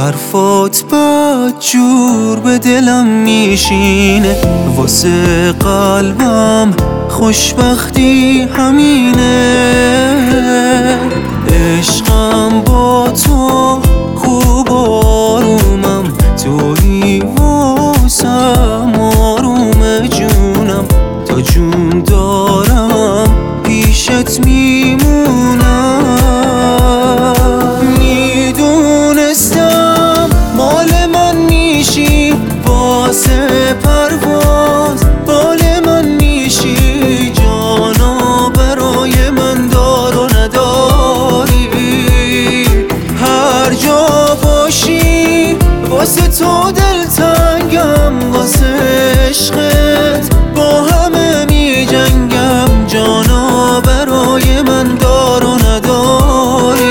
حرفات بدجور به دلم میشینه، واسه قلبم خوشبختی همینه. عشقم با تو خوب آرومم، تویی واسم آروم جونم. تا جون دارم پیشت میمونم. میدونستم مال من میشی، واسه پرواز بال من میشی. جانا برای من دار و نداری، هر جا باشی واسه تو دلتنگم. واسه عشقت با همه می جنگم، جانا برای من دار و نداری.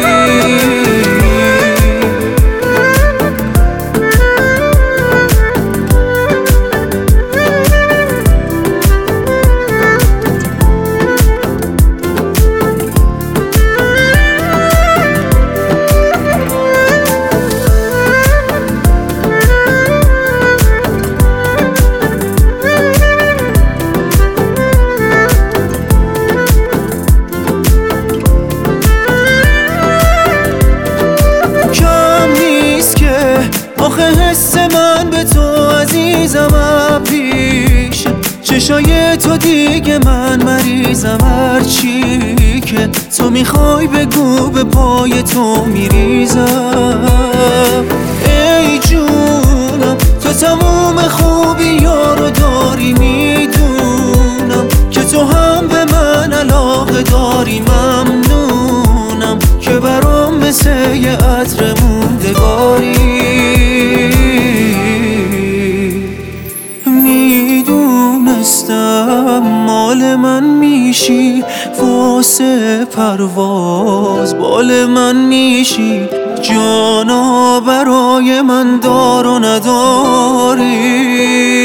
آخه حس من به تو عزیزم پیش چشای تو، دیگه من مریضم. هرچی که تو میخوای بگو، به پای تو میریزم. ای جونم تو تموم خوبی یارو داری، میدونم که تو هم به من علاقه داری. ممنونم که برام مثل یه عطر موندگاری. میدونستم مال من میشی، واسه پرواز بال من میشی. جانا برای من دار و نداری.